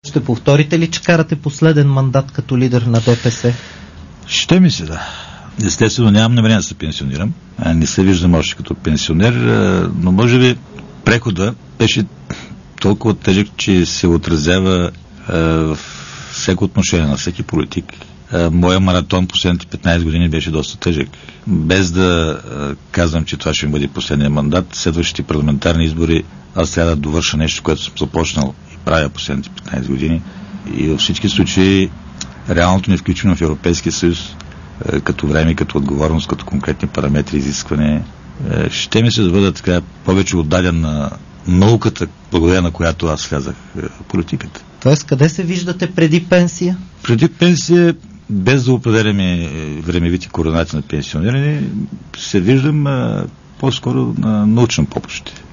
Ще повторите ли, че карате последен мандат като лидер на ДПС? Ще ми се, да. Естествено, нямам намерение да се пенсионирам. Не се виждам още като пенсионер, но може би прехода беше толкова тежък, че се отразява в всеко отношение на всеки политик. Моя маратон последните 15 години беше доста тежък. Без да казвам, че това ще ми бъде последния мандат, следващите парламентарни избори аз трябва да довърша нещо, което съм започнал и правя последните 15 години. И във всички случаи реалното ни включване в Европейския съюз като време, като отговорност, като конкретни параметри, изискване, ще ми се да бъда така повече отдаден на науката, благодаря на която аз влязах в политиката. Тоест, къде се виждате преди пенсия? Преди пенсия, без да определяме времевите координати на пенсиониране, се виждам по-скоро на научна помощ.